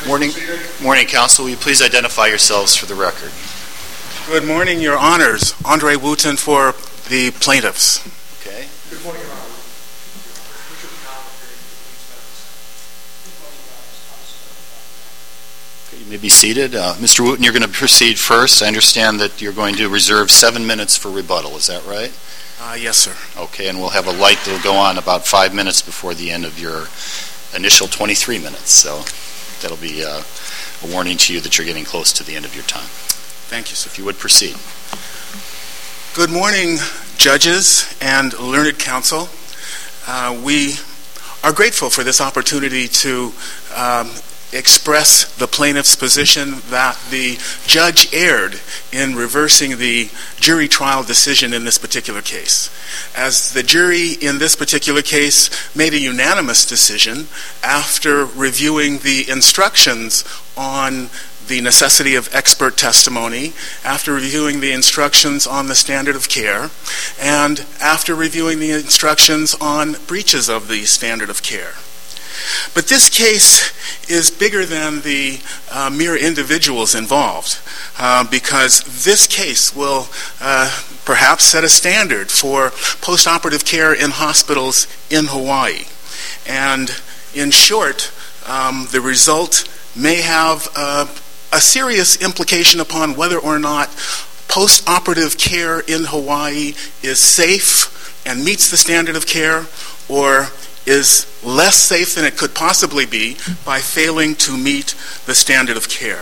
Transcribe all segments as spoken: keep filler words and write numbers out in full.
Morning, morning, Counsel. Will you please identify yourselves for the record? Good morning, Your Honors. Andre Wooten for the plaintiffs. Okay. Good morning, Your Honor. Okay, you may be seated. Uh, Mister Wooten, you're going to proceed first. I understand that you're going to reserve seven minutes for rebuttal. Is that right? Uh, yes, sir. Okay, and we'll have a light that will go on about five minutes before the end of your initial twenty-three minutes. So that'll be uh, a warning to you that you're getting close to the end of your time. Thank you, sir. If you would proceed. Good morning, judges and learned counsel. Uh, we are grateful for this opportunity to um, express the plaintiff's position that the judge erred in reversing the jury trial decision in this particular case. As the jury in this particular case made a unanimous decision after reviewing the instructions on the necessity of expert testimony, after reviewing the instructions on the standard of care, and after reviewing the instructions on breaches of the standard of care. But this case is bigger than the uh, mere individuals involved, uh, because this case will uh, perhaps set a standard for post-operative care in hospitals in Hawaii. And in short, um, the result may have uh, a serious implication upon whether or not post-operative care in Hawaii is safe and meets the standard of care, or is less safe than it could possibly be by failing to meet the standard of care.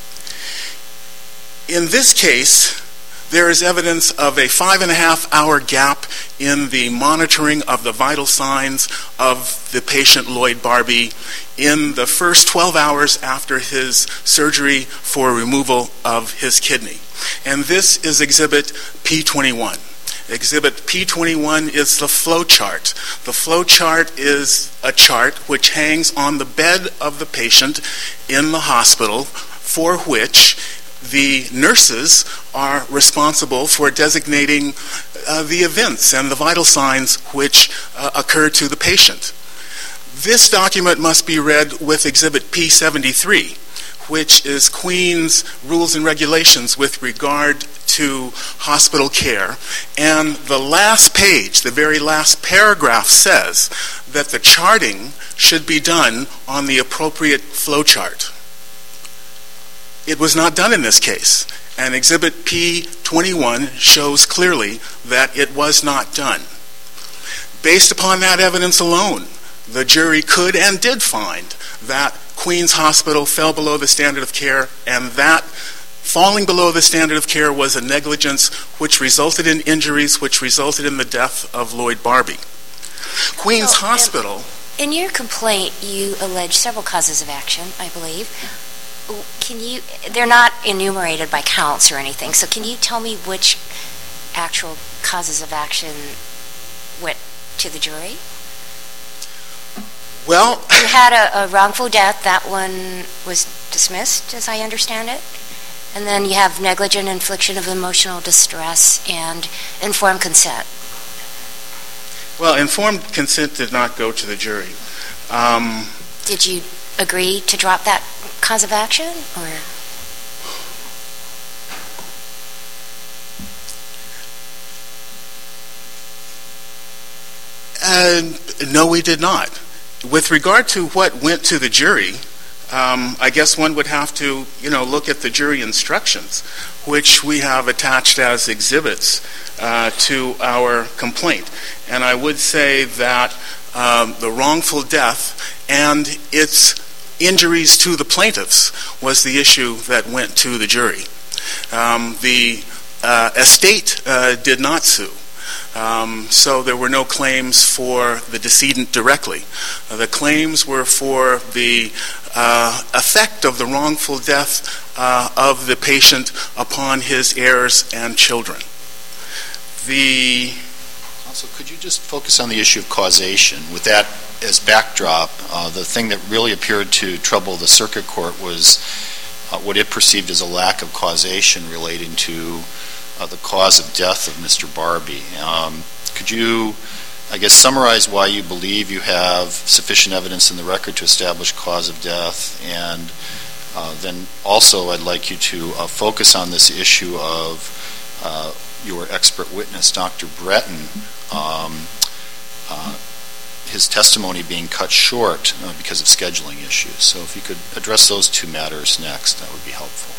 In this case, there is evidence of a five and a half hour gap in the monitoring of the vital signs of the patient Lloyd Barbie in the first twelve hours after his surgery for removal of his kidney. And this is Exhibit P twenty-one. Exhibit P twenty-one is the flow chart. The flow chart is a chart which hangs on the bed of the patient in the hospital, for which the nurses are responsible for designating uh, the events and the vital signs which uh, occur to the patient. This document must be read with Exhibit P seventy-three, which is Queen's rules and regulations with regard to hospital care. And the last page, the very last paragraph, says that the charting should be done on the appropriate flow chart. It was not done in this case, and Exhibit P twenty-one shows clearly that it was not done. Based upon that evidence alone, the jury could and did find that Queen's Hospital fell below the standard of care, and that falling below the standard of care was a negligence which resulted in injuries, which resulted in the death of Lloyd Barbie. Queen's well, Hospital... In your complaint, you allege several causes of action, I believe. Can you, they're not enumerated by counts or anything, so can you tell me which actual causes of action went to the jury? Well... You had a, a wrongful death. That one was dismissed, as I understand it. And then you have negligent infliction of emotional distress and informed consent. Well, informed consent did not go to the jury. Um, Did you agree to drop that cause of action, or? Uh, no, we did not. With regard to what went to the jury, um, I guess one would have to, you know, look at the jury instructions, which we have attached as exhibits uh, to our complaint. And I would say that um, the wrongful death and its injuries to the plaintiffs was the issue that went to the jury. Um, the uh, estate uh, did not sue. Um, so there were no claims for the decedent directly. Uh, the claims were for the uh, effect of the wrongful death uh, of the patient upon his heirs and children. The Also, could you just focus on the issue of causation? With that as backdrop, uh, the thing that really appeared to trouble the circuit court was uh, what it perceived as a lack of causation relating to uh, the cause of death of Mister Barbie. Um, could you I guess, summarize why you believe you have sufficient evidence in the record to establish cause of death, and uh, then also I'd like you to uh, focus on this issue of uh, your expert witness, Doctor Breton, um, uh, his testimony being cut short uh, because of scheduling issues. So if you could address those two matters next, that would be helpful.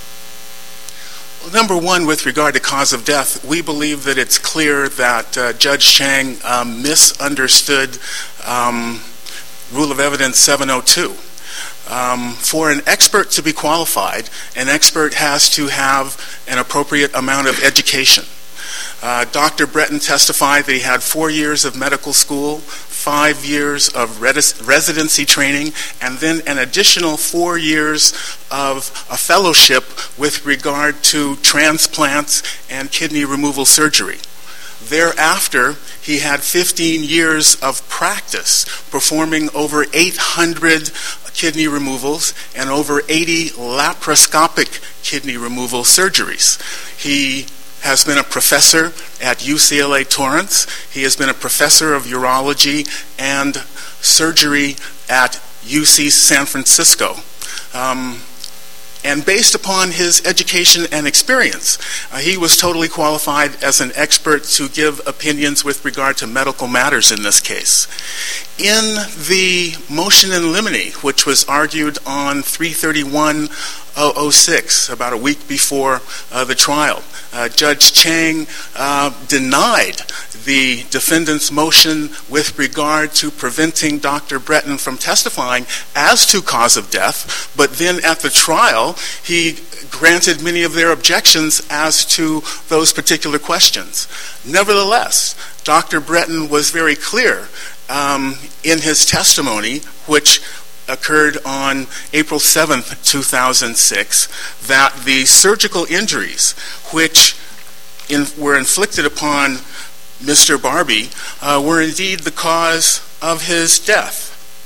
Well, number one, with regard to cause of death, we believe that it's clear that uh, Judge Chang um, misunderstood um, Rule of Evidence seven oh two. Um, for an expert to be qualified, an expert has to have an appropriate amount of education. Uh, Doctor Breton testified that he had four years of medical school, five years of res- residency training, and then an additional four years of a fellowship with regard to transplants and kidney removal surgery. Thereafter, he had fifteen years of practice performing over eight hundred kidney removals and over eighty laparoscopic kidney removal surgeries. He has been a professor at U C L A Torrance. He has been a professor of urology and surgery at U C San Francisco. Um, and based upon his education and experience, uh, he was totally qualified as an expert to give opinions with regard to medical matters in this case. In the motion in limine, which was argued on three thirty-one oh six, about a week before uh, the trial, uh, Judge Chang uh, denied the defendant's motion with regard to preventing Doctor Breton from testifying as to cause of death, but then at the trial, he granted many of their objections as to those particular questions. Nevertheless, Doctor Breton was very clear um, in his testimony, which occurred on April seventh, two thousand six, that the surgical injuries which in, were inflicted upon Mister Barbie uh, were indeed the cause of his death.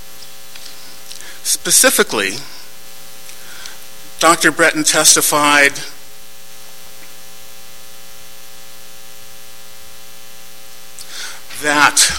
Specifically, Doctor Breton testified that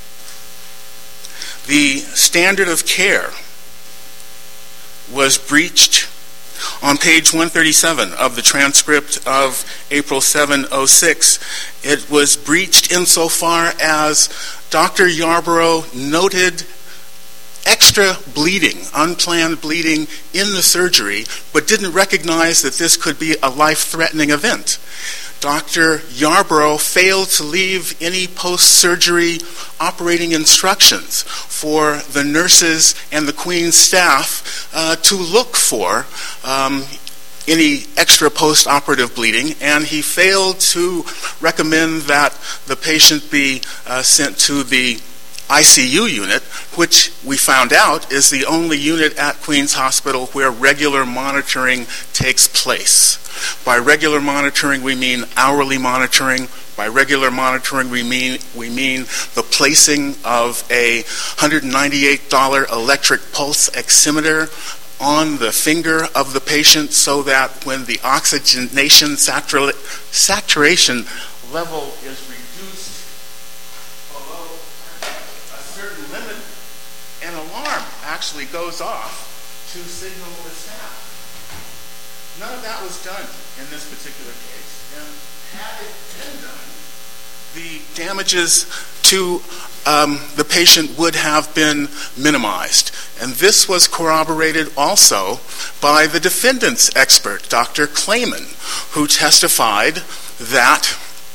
the standard of care was breached on page one thirty-seven of the transcript of April seventh, oh six. It was breached insofar as Doctor Yarborough noted extra bleeding, unplanned bleeding in the surgery, but didn't recognize that this could be a life-threatening event. Doctor Yarborough failed to leave any post-surgery operating instructions for the nurses and the Queen's staff uh, to look for um, any extra post-operative bleeding, and he failed to recommend that the patient be uh, sent to the I C U unit, which we found out is the only unit at Queen's Hospital where regular monitoring takes place. By regular monitoring, we mean hourly monitoring. By regular monitoring, we mean we mean the placing of a one hundred ninety-eight dollars electric pulse oximeter on the finger of the patient so that when the oxygenation satura- saturation level is reduced below a certain limit, an alarm actually goes off to signal the staff. None of that was done in this particular case. And had it been done, the damages to um, the patient would have been minimized. And this was corroborated also by the defendant's expert, Doctor Clayman, who testified that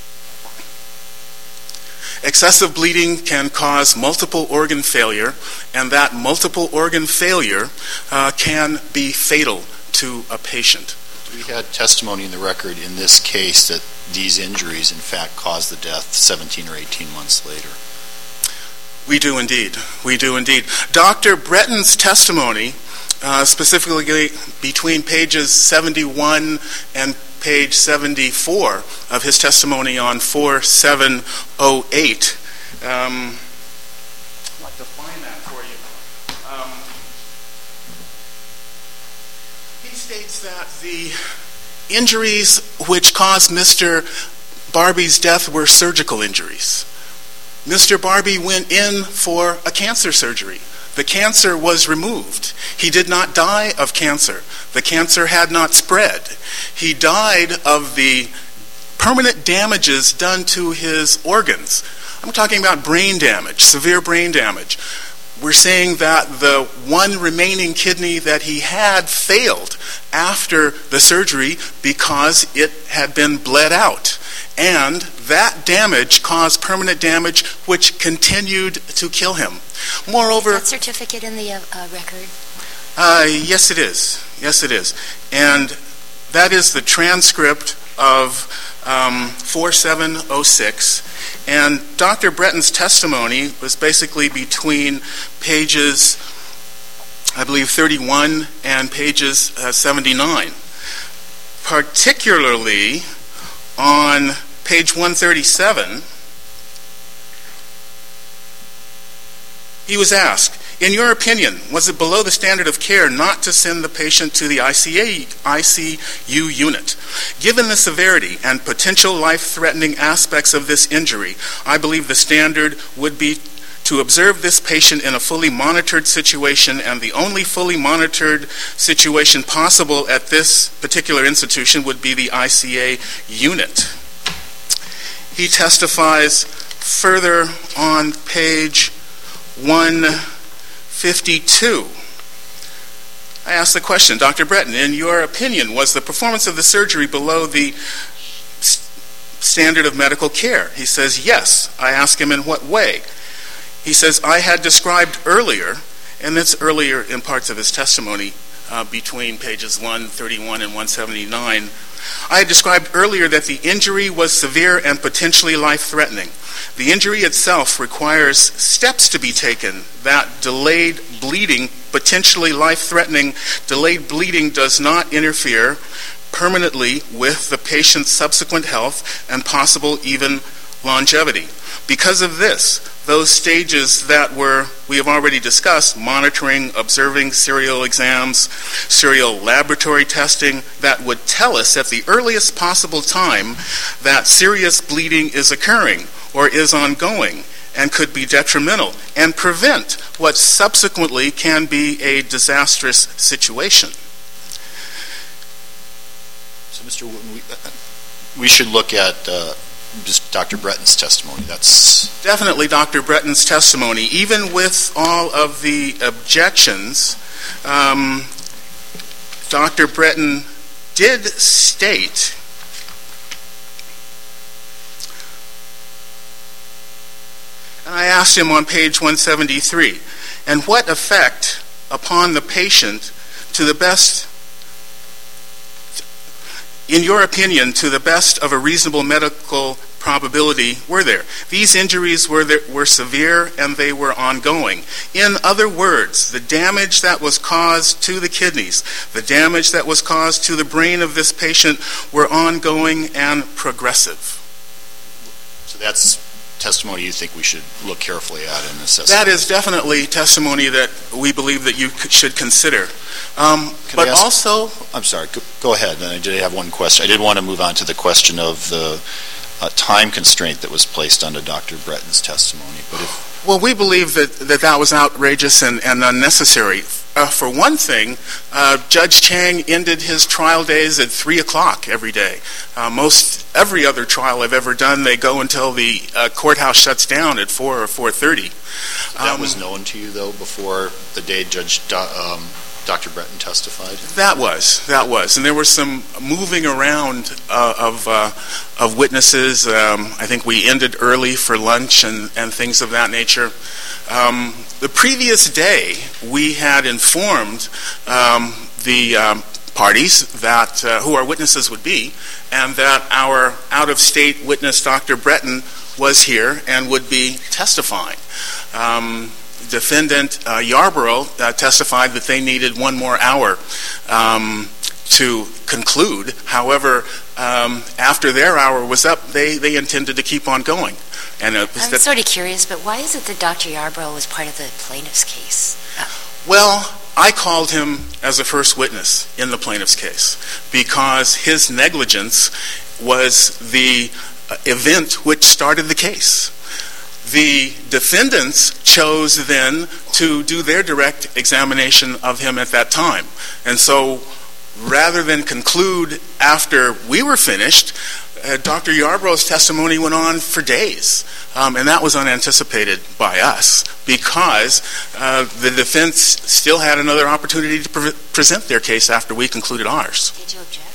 excessive bleeding can cause multiple organ failure, and that multiple organ failure uh, can be fatal to a patient. We had testimony in the record in this case that these injuries, in fact, caused the death seventeen or eighteen months later. We do indeed. We do indeed. Doctor Breton's testimony, uh, specifically between pages seventy-one and page seventy-four of his testimony on four seven oh eight, um, I'd like to find that for you. Um, he states that the injuries which caused Mister Barbie's death were surgical injuries. Mister Barbie went in for a cancer surgery. The cancer was removed. He did not die of cancer. The cancer had not spread. He died of the permanent damages done to his organs. I'm talking about brain damage, severe brain damage. We're saying that the one remaining kidney that he had failed after the surgery because it had been bled out. And that damage caused permanent damage, which continued to kill him. Moreover, is that certificate in the uh, uh, record? Uh, yes, it is. Yes, it is. And that is the transcript of um, four seven oh six. And Doctor Breton's testimony was basically between pages, I believe, thirty-one and pages uh, seventy-nine. Particularly on page one thirty-seven, he was asked, in your opinion, was it below the standard of care not to send the patient to the I C U unit? Given the severity and potential life-threatening aspects of this injury, I believe the standard would be to observe this patient in a fully monitored situation, and the only fully monitored situation possible at this particular institution would be the I C A unit. He testifies further on page one fifty-two. I asked the question, Doctor Breton, in your opinion, was the performance of the surgery below the standard of medical care? He says, yes. I ask him, in what way? He says, I had described earlier, and that's earlier in parts of his testimony, uh, between pages one thirty-one and one seventy-nine, I had described earlier that the injury was severe and potentially life-threatening. The injury itself requires steps to be taken. That delayed bleeding, potentially life-threatening, delayed bleeding does not interfere permanently with the patient's subsequent health and possible even longevity. Because of this, those stages that were, we have already discussed, monitoring, observing, serial exams, serial laboratory testing, that would tell us at the earliest possible time that serious bleeding is occurring or is ongoing and could be detrimental and prevent what subsequently can be a disastrous situation. So, Mister Wooten, we, uh, we should look at uh, just Doctor Breton's testimony. That's definitely Doctor Breton's testimony. Even with all of the objections, um, Doctor Breton did state and I asked him on page one seventy-three, and what effect upon the patient to the best, in your opinion, to the best of a reasonable medical probability were there? These injuries were there, were severe and they were ongoing. In other words, the damage that was caused to the kidneys, the damage that was caused to the brain of this patient were ongoing and progressive. So that's testimony you think we should look carefully at and assess? That is definitely testimony that we believe that you should consider. Um, but ask, also... I'm sorry, go, go ahead. I did have one question. I did want to move on to the question of the uh, time constraint that was placed onto Doctor Breton's testimony. But if, well, we believe that that, that was outrageous and, and unnecessary. Uh, for one thing, uh, Judge Chang ended his trial days at three o'clock every day. Uh, most every other trial I've ever done, they go until the uh, courthouse shuts down at four or four thirty. So that um, was known to you, though, before the day Judge Do- um, Doctor Breton testified? That was, that was. And there was some moving around uh, of uh, of witnesses. Um, I think we ended early for lunch and, and things of that nature. Um, the previous day, we had informed um, the um, parties that uh, who our witnesses would be, and that our out-of-state witness, Doctor Breton, was here and would be testifying. Um, Defendant uh, Yarborough uh, testified that they needed one more hour um, to conclude. However, um, after their hour was up, they, they intended to keep on going. And uh, I'm that, sort of curious, but why is it that Doctor Yarborough was part of the plaintiff's case? Well, I called him as a first witness in the plaintiff's case because his negligence was the uh, event which started the case. The defendants chose then to do their direct examination of him at that time. And so rather than conclude after we were finished, uh, Doctor Yarbrough's testimony went on for days. Um, and that was unanticipated by us because uh, the defense still had another opportunity to pre- present their case after we concluded ours. Did you object?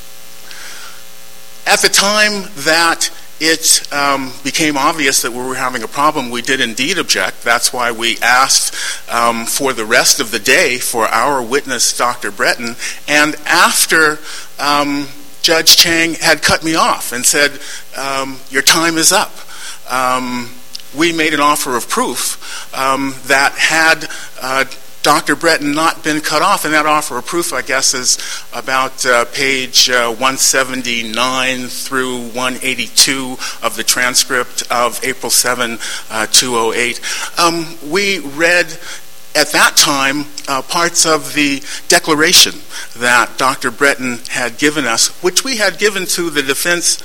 At the time that it um, became obvious that we were having a problem, we did indeed object. That's why we asked um, for the rest of the day for our witness, Doctor Breton. And after um, Judge Chang had cut me off and said, um, your time is up, um, we made an offer of proof um, that had uh, Doctor Breton not been cut off, and that offer of proof, I guess, is about uh, page uh, one seventy-nine through one eighty-two of the transcript of April seventh, uh, two oh eight. Um, we read at that time uh, parts of the declaration that Doctor Breton had given us, which we had given to the defense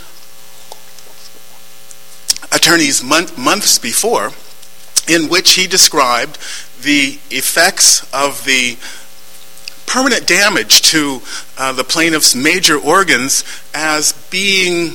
attorneys month, months before, in which he described the effects of the permanent damage to uh, the plaintiff's major organs as being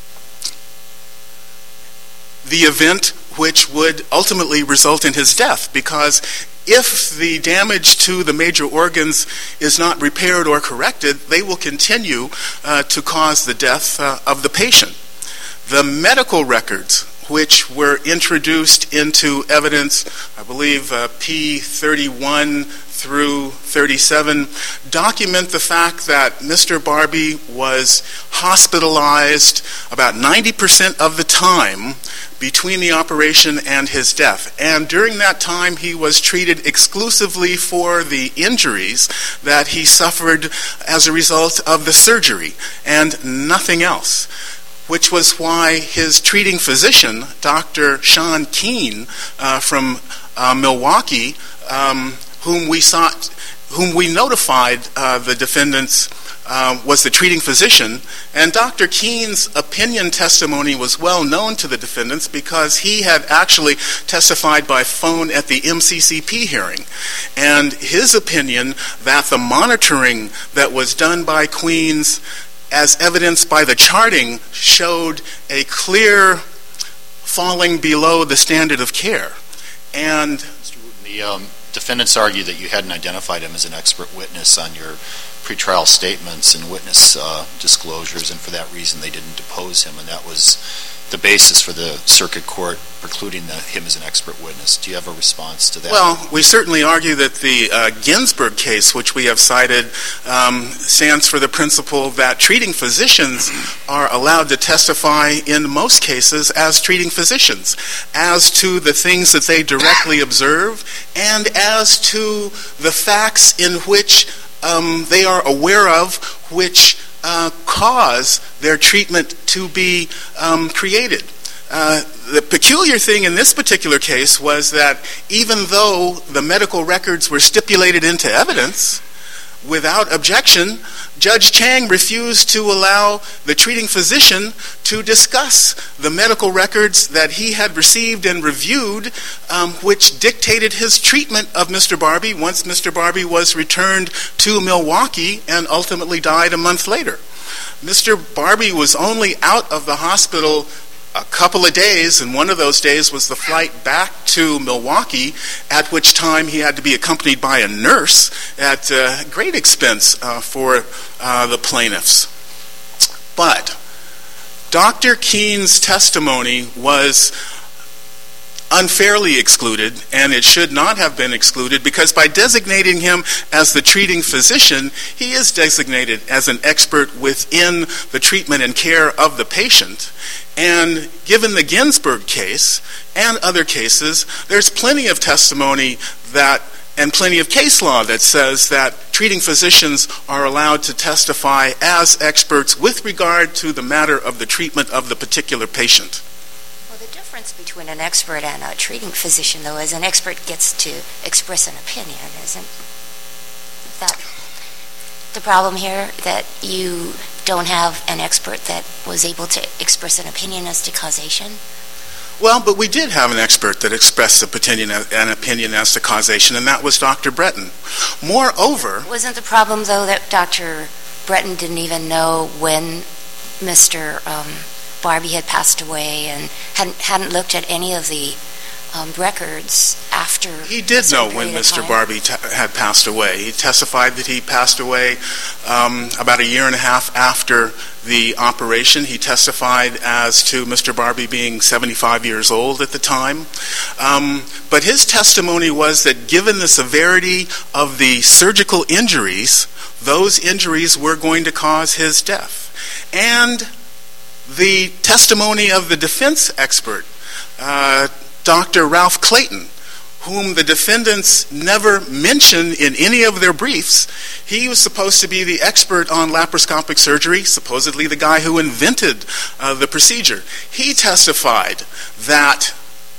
the event which would ultimately result in his death, because if the damage to the major organs is not repaired or corrected, they will continue uh, to cause the death uh, of the patient. The medical records which were introduced into evidence, I believe uh, P thirty-one through thirty-seven, document the fact that Mister Barbee was hospitalized about ninety percent of the time between the operation and his death. And during that time, he was treated exclusively for the injuries that he suffered as a result of the surgery and nothing else, which was why his treating physician, Doctor Sean Keene uh, from uh, Milwaukee, um, whom we sought, whom we notified uh, the defendants uh, was the treating physician, and Doctor Keene's opinion testimony was well known to the defendants because he had actually testified by phone at the M C C P hearing. And his opinion that the monitoring that was done by Queens, as evidenced by the charting, showed a clear falling below the standard of care. And Mister Wooten, the um, defendants argue that you hadn't identified him as an expert witness on your pretrial statements and witness uh, disclosures, and for that reason they didn't depose him, and that was the basis for the circuit court precluding the, him as an expert witness. Do you have a response to that? Well, we certainly argue that the uh, Ginsburg case, which we have cited, um, stands for the principle that treating physicians are allowed to testify in most cases as treating physicians, as to the things that they directly observe and as to the facts in which um, they are aware of, which Uh, cause their treatment to be um, created. Uh, the peculiar thing in this particular case was that even though the medical records were stipulated into evidence without objection, Judge Chang refused to allow the treating physician to discuss the medical records that he had received and reviewed, um, which dictated his treatment of Mister Barbee once Mister Barbee was returned to Milwaukee and ultimately died a month later. Mister Barbee was only out of the hospital a couple of days, and one of those days was the flight back to Milwaukee, at which time he had to be accompanied by a nurse at uh, great expense uh, for uh, the plaintiffs. But Doctor Keene's testimony was unfairly excluded, and it should not have been excluded, because by designating him as the treating physician, he is designated as an expert within the treatment and care of the patient. And given the Ginsburg case and other cases, there's plenty of testimony that and plenty of case law that says that treating physicians are allowed to testify as experts with regard to the matter of the treatment of the particular patient. Well, the difference between an expert and a treating physician, though, is an expert gets to express an opinion, isn't that the problem here, that you don't have an expert that was able to express an opinion as to causation? Well, but we did have an expert that expressed opinion, an opinion as to causation, and that was Doctor Breton. Moreover... Wasn't the problem, though, that Doctor Breton didn't even know when Mister Um, Barbie had passed away and hadn't, hadn't looked at any of the um, records after... He did know when Mister Barbie t- had passed away. He testified that he passed away um, about a year and a half after the operation. He testified as to Mister Barbie being seventy-five years old at the time. Um, but his testimony was that given the severity of the surgical injuries, those injuries were going to cause his death. And the testimony of the defense expert, uh, Doctor Ralph Clayton, whom the defendants never mentioned in any of their briefs. He was supposed to be the expert on laparoscopic surgery, supposedly the guy who invented uh, the procedure. He testified that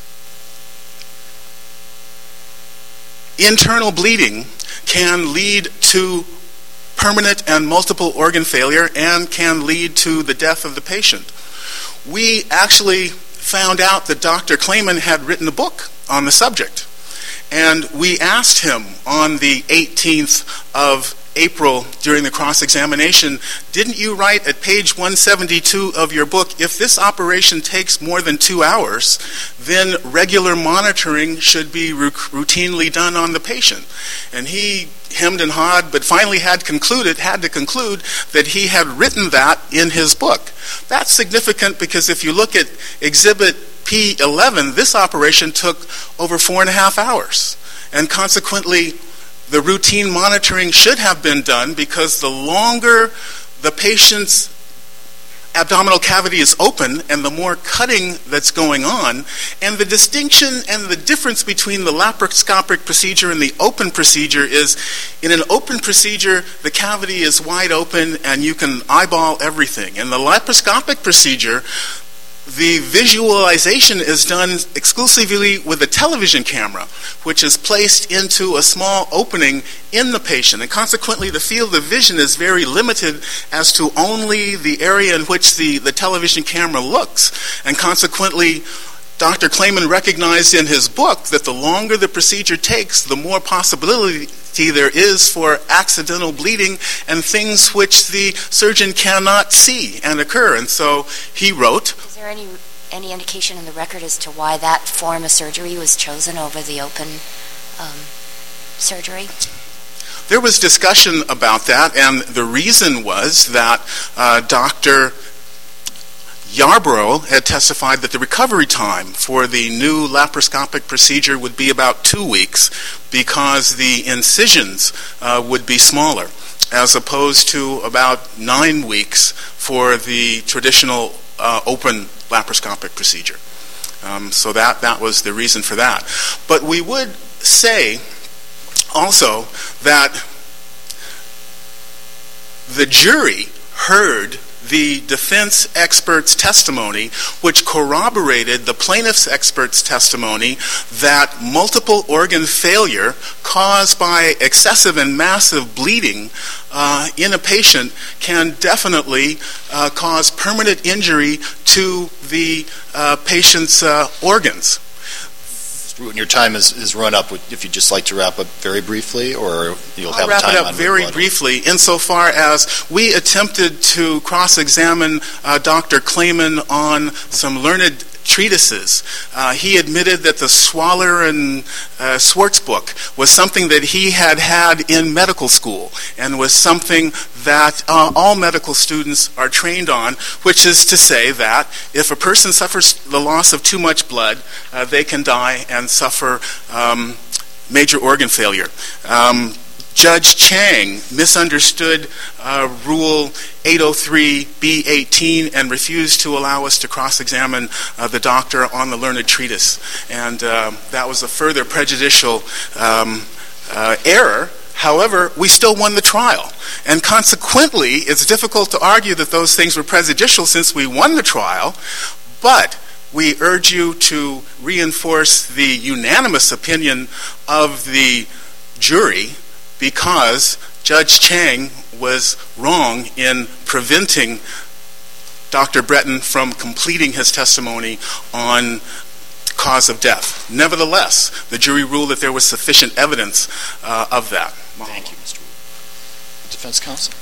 internal bleeding can lead to permanent and multiple organ failure and can lead to the death of the patient. We actually found out that Doctor Clayman had written a book on the subject. And we asked him on the eighteenth of April during the cross-examination, didn't you write at page one seventy-two of your book, if this operation takes more than two hours, then regular monitoring should be r- routinely done on the patient? And he hemmed and hawed, but finally had concluded, had to conclude that he had written that in his book. That's significant because if you look at Exhibit P eleven, this operation took over four and a half hours. And consequently, the routine monitoring should have been done because the longer the patient's abdominal cavity is open and the more cutting that's going on, and the distinction and the difference between the laparoscopic procedure and the open procedure is in an open procedure, the cavity is wide open and you can eyeball everything. In the laparoscopic procedure, the visualization is done exclusively with a television camera, which is placed into a small opening in the patient. And consequently, the field of vision is very limited as to only the area in which the, the television camera looks. And consequently, Doctor Clayman recognized in his book that the longer the procedure takes, the more possibility there is for accidental bleeding and things which the surgeon cannot see and occur. And so he wrote... Is there any any indication in the record as to why that form of surgery was chosen over the open um, surgery? There was discussion about that, and the reason was that uh, Doctor Yarborough had testified that the recovery time for the new laparoscopic procedure would be about two weeks because the incisions uh, would be smaller, as opposed to about nine weeks for the traditional uh, open laparoscopic procedure. Um, so that, that was the reason for that. But we would say also that the jury heard the defense expert's testimony, which corroborated the plaintiff's expert's testimony that multiple organ failure caused by excessive and massive bleeding uh, in a patient can definitely uh, cause permanent injury to the uh, patient's uh, organs. Your time is, is run up. If you'd just like to wrap up very briefly, or you'll have I'll wrap time it up on very rebuttal. briefly, insofar as we attempted to cross-examine uh, Doctor Clayman on some learned treatises. Uh, he admitted that the Swaller and uh, Swartz book was something that he had had in medical school and was something that uh, all medical students are trained on, which is to say that if a person suffers the loss of too much blood, uh, they can die and suffer um, major organ failure. Um, Judge Chang misunderstood uh, Rule eight oh three B eighteen and refused to allow us to cross-examine uh, the doctor on the learned treatise. And uh, that was a further prejudicial um, uh, error. However, we still won the trial. And consequently, it's difficult to argue that those things were prejudicial since we won the trial, but we urge you to reinforce the unanimous opinion of the jury because Judge Chang was wrong in preventing Doctor Breton from completing his testimony on cause of death. Nevertheless, the jury ruled that there was sufficient evidence uh, of that. Thank you, Mister Wooten. Defense counsel.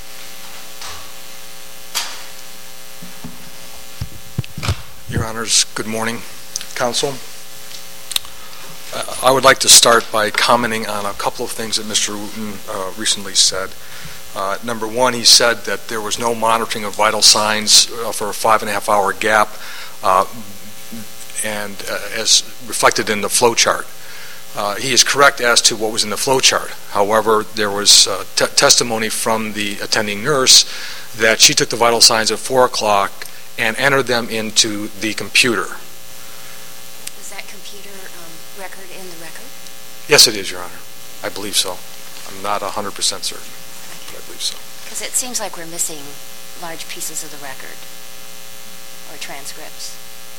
Your Honors, good morning, counsel. Uh, I would like to start by commenting on a couple of things that Mister Wooten uh, recently said. Uh, number one, he said that there was no monitoring of vital signs uh, for a five and a half hour gap, uh, and uh, as reflected in the flow chart. Uh, he is correct as to what was in the flow chart. However, there was uh, t- testimony from the attending nurse that she took the vital signs at four o'clock and entered them into the computer. Is that computer um, record in the record? Yes, it is, Your Honor. I believe so. I'm not one hundred percent certain, but I believe so. Because it seems like we're missing large pieces of the record or transcripts.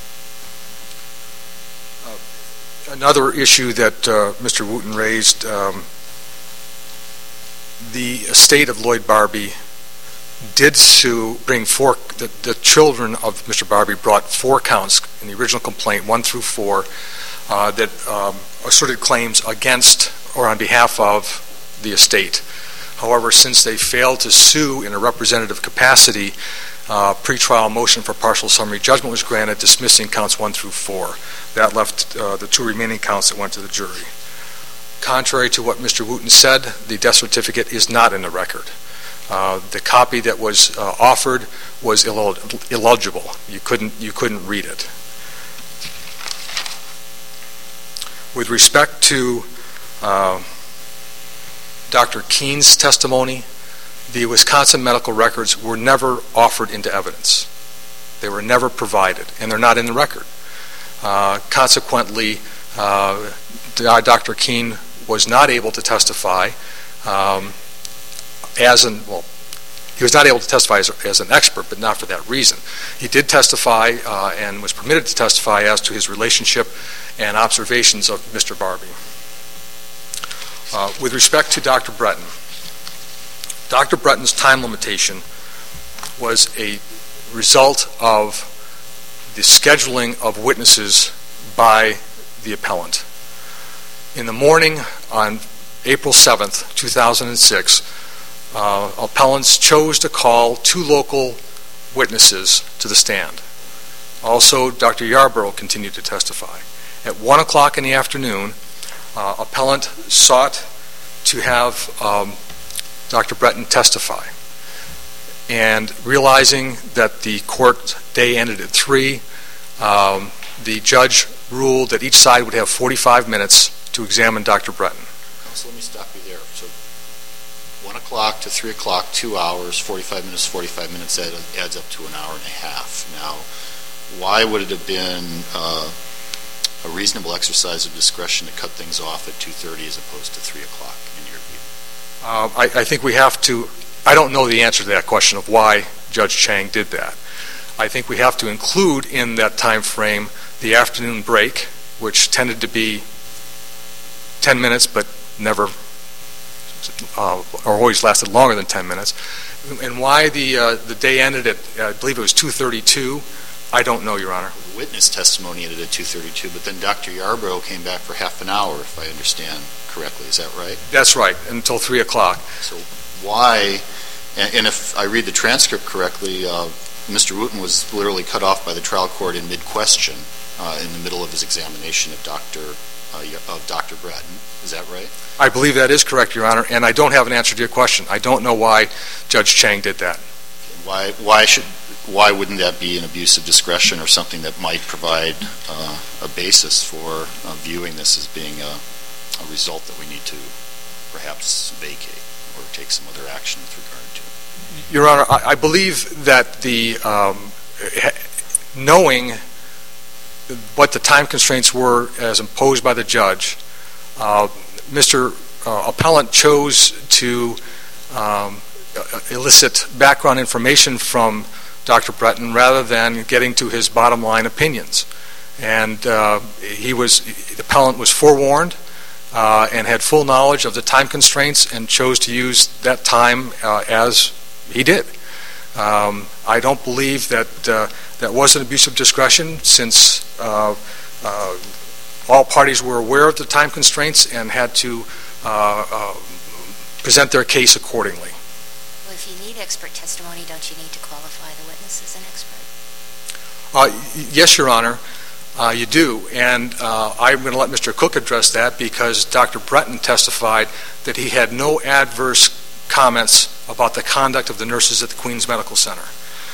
Uh, another issue that uh, Mister Wooten raised, um, the estate of Lloyd Barbie did sue, bring four, the, the children of Mister Barbie brought four counts in the original complaint, one through four, uh, that um, asserted claims against or on behalf of the estate. However, since they failed to sue in a representative capacity, uh, pretrial motion for partial summary judgment was granted, dismissing counts one through four. That left uh, the two remaining counts that went to the jury. Contrary to what Mister Wooten said, the death certificate is not in the record. Uh, the copy that was uh, offered was ill- illegible. You couldn't you couldn't read it. With respect to uh, Doctor Keene's testimony, the Wisconsin medical records were never offered into evidence. They were never provided, and they're not in the record. Uh, consequently, uh, Doctor Keene was not able to testify um, as an, well, he was not able to testify as, as an expert, but not for that reason. He did testify uh, and was permitted to testify as to his relationship and observations of Mister Barbie. Uh, with respect to Doctor Breton, Doctor Breton's time limitation was a result of the scheduling of witnesses by the appellant. In the morning on April seventh, two thousand six, uh, appellants chose to call two local witnesses to the stand. Also, Doctor Yarborough continued to testify. At one o'clock in the afternoon, uh, appellant sought to have um, Doctor Breton testify. And realizing that the court day ended at three, um, the judge ruled that each side would have forty-five minutes to examine Doctor Breton. So let me stop you there. So one o'clock to three o'clock, two hours, forty-five minutes, forty-five minutes adds up to an hour and a half. Now, why would it have been uh, a reasonable exercise of discretion to cut things off at two thirty as opposed to three o'clock, in your view? Uh, I, I think we have to, I don't know the answer to that question of why Judge Chang did that. I think we have to include in that time frame the afternoon break, which tended to be ten minutes, but never, uh, or always lasted longer than ten minutes. And why the uh, the day ended at, I believe it was two thirty-two, I don't know, Your Honor. The witness testimony ended at two thirty-two, but then Doctor Yarborough came back for half an hour, if I understand correctly. Is that right? That's right, until three o'clock. So why, and, and if I read the transcript correctly, uh, Mister Wooten was literally cut off by the trial court in mid-question, uh, in the middle of his examination of Doctor Uh, of Doctor Breton. Is that right? I believe that is correct, Your Honor, and I don't have an answer to your question. I don't know why Judge Chang did that. Why? Why should? Why wouldn't that be an abuse of discretion or something that might provide uh, a basis for uh, viewing this as being a, a result that we need to perhaps vacate or take some other action with regard to? Your Honor, I, I believe that the um, knowing what the time constraints were as imposed by the judge, uh, Mister Uh, Appellant chose to um, elicit background information from Doctor Breton rather than getting to his bottom line opinions. And uh, he was, the appellant was forewarned uh, and had full knowledge of the time constraints and chose to use that time uh, as he did. Um, I don't believe that uh, that was an abuse of discretion, since uh, uh, all parties were aware of the time constraints and had to uh, uh, present their case accordingly. Well, if you need expert testimony, don't you need to qualify the witness as an expert? Uh, yes, Your Honor, uh, you do. And uh, I'm going to let Mister Cook address that because Doctor Breton testified that he had no adverse comments about the conduct of the nurses at the Queens Medical Center.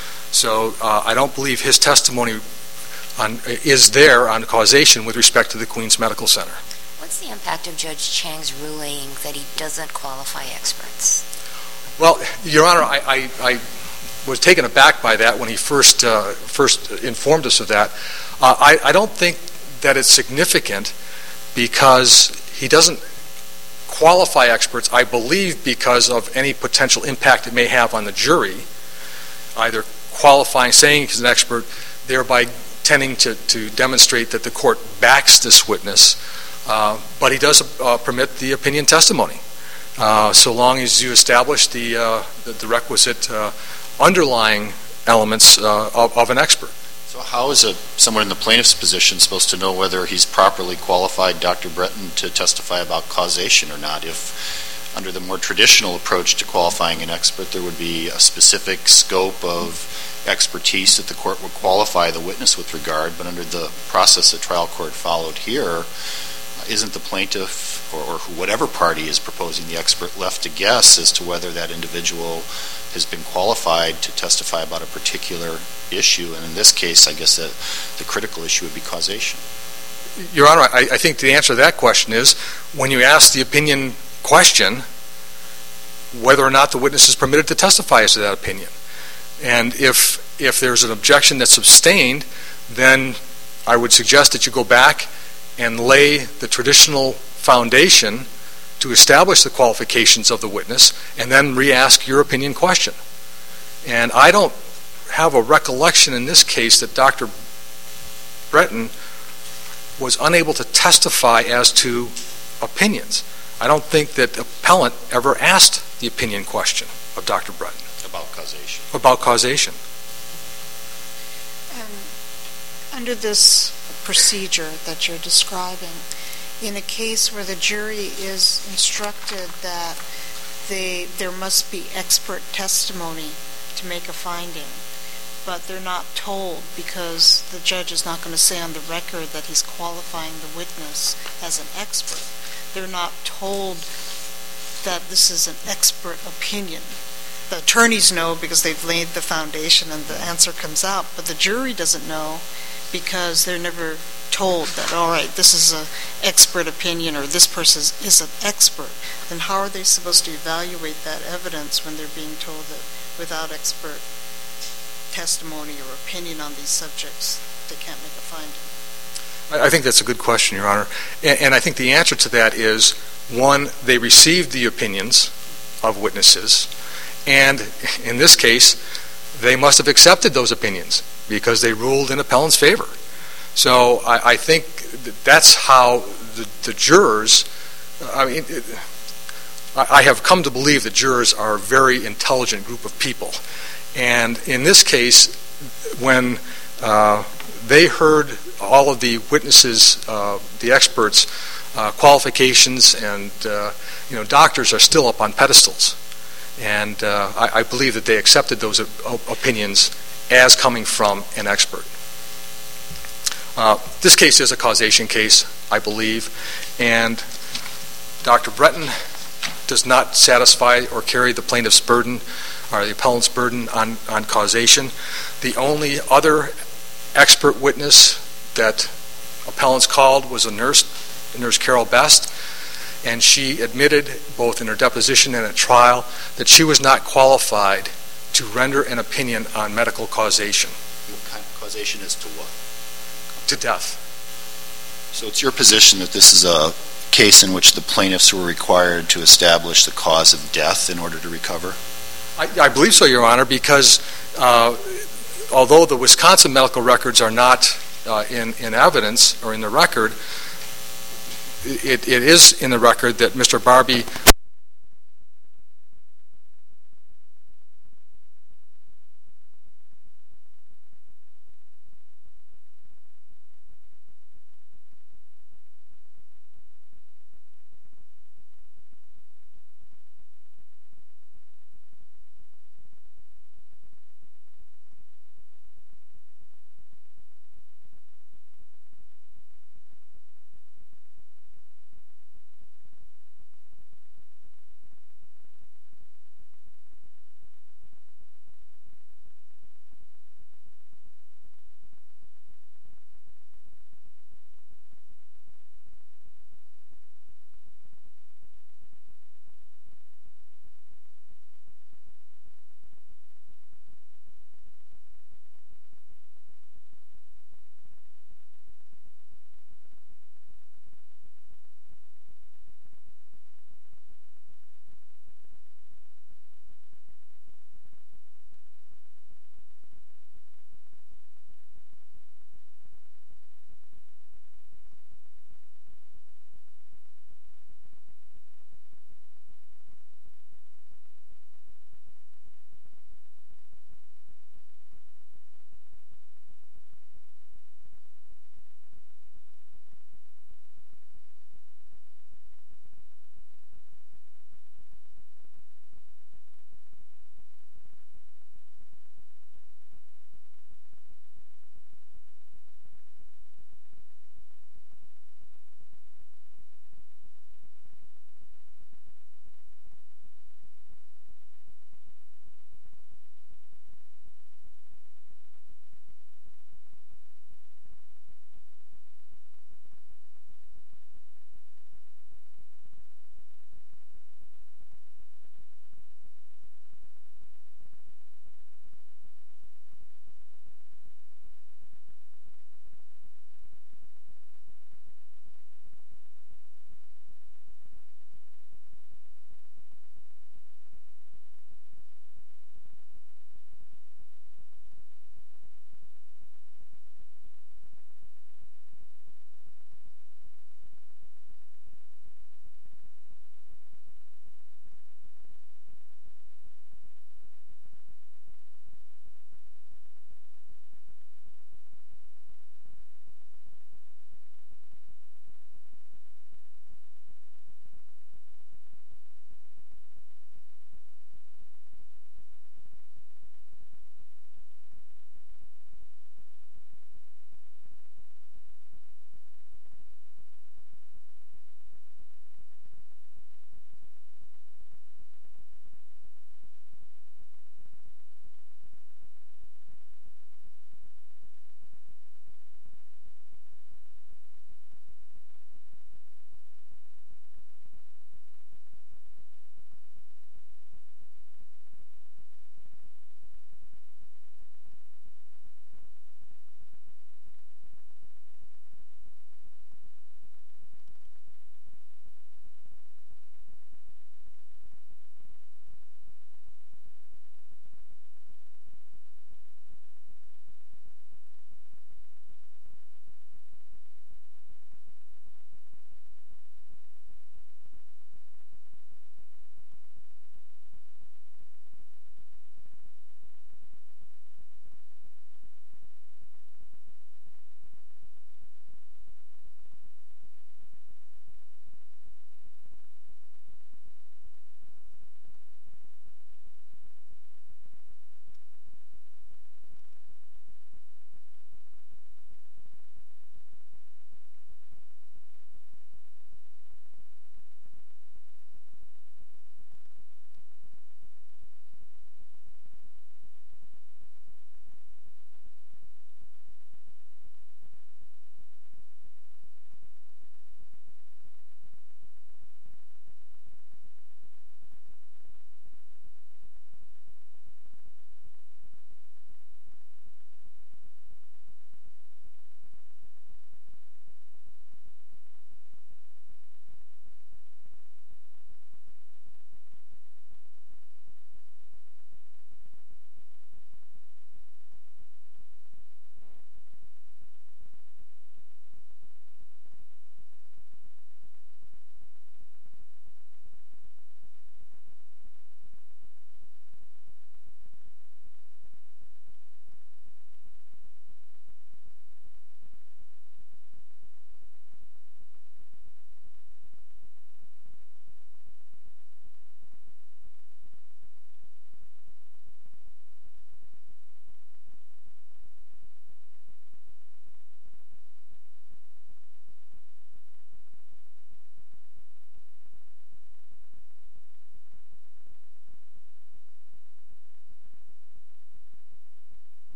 So uh, I don't believe his testimony on, is there on causation with respect to the Queens Medical Center. What's the impact of Judge Chang's ruling that he doesn't qualify experts? Well, Your Honor, I, I, I was taken aback by that when he first uh, first informed us of that. Uh, I, I don't think that it's significant because he doesn't qualify experts, I believe, because of any potential impact it may have on the jury, either qualifying, saying he's an expert, thereby tending to, to demonstrate that the court backs this witness, uh, but he does uh, permit the opinion testimony, uh, so long as you establish the, uh, the, the requisite uh, underlying elements uh, of, of an expert. So how is a, someone in the plaintiff's position supposed to know whether he's properly qualified, Doctor Breton, to testify about causation or not? If under the more traditional approach to qualifying an expert, there would be a specific scope of expertise that the court would qualify the witness with regard, but under the process the trial court followed here, isn't the plaintiff or, or whatever party is proposing the expert left to guess as to whether that individual has been qualified to testify about a particular issue? And in this case, I guess the, the critical issue would be causation. Your Honor, I, I think the answer to that question is when you ask the opinion question, whether or not the witness is permitted to testify as to that opinion. And if if there's an objection that's sustained, then I would suggest that you go back and lay the traditional foundation to establish the qualifications of the witness and then re-ask your opinion question. And I don't have a recollection in this case that Doctor Breton was unable to testify as to opinions. I don't think that the appellant ever asked the opinion question of Doctor Breton. About causation. About causation. Um, under this procedure that you're describing, in a case where the jury is instructed that they there must be expert testimony to make a finding, but they're not told because the judge is not going to say on the record that he's qualifying the witness as an expert. They're not told that this is an expert opinion. The attorneys know because they've laid the foundation and the answer comes out, but the jury doesn't know because they're never told that, all right, this is an expert opinion or this person is an expert. Then how are they supposed to evaluate that evidence when they're being told that without expert testimony or opinion on these subjects, they can't make a finding? I think that's a good question, Your Honor. And, and I think the answer to that is, one, they received the opinions of witnesses, and in this case, they must have accepted those opinions because they ruled in appellant's favor. So I, I think that that's how the, the jurors, I mean, it, I have come to believe that jurors are a very intelligent group of people. And in this case, when uh, they heard all of the witnesses, uh, the experts, uh, qualifications, and uh, you know, doctors are still up on pedestals. And uh, I, I believe that they accepted those op- opinions as coming from an expert. Uh, this case is a causation case, I believe, and Doctor Breton does not satisfy or carry the plaintiff's burden or the appellant's burden on, on causation. The only other expert witness that appellants called was a nurse, Nurse Carol Best, and she admitted both in her deposition and at trial that she was not qualified to render an opinion on medical causation. What kind of causation as to what? To death. So it's your position that this is a case in which the plaintiffs were required to establish the cause of death in order to recover? I, I believe so, Your Honor, because uh, although the Wisconsin medical records are not uh, in, in evidence or in the record, it, it is in the record that Mister Barbie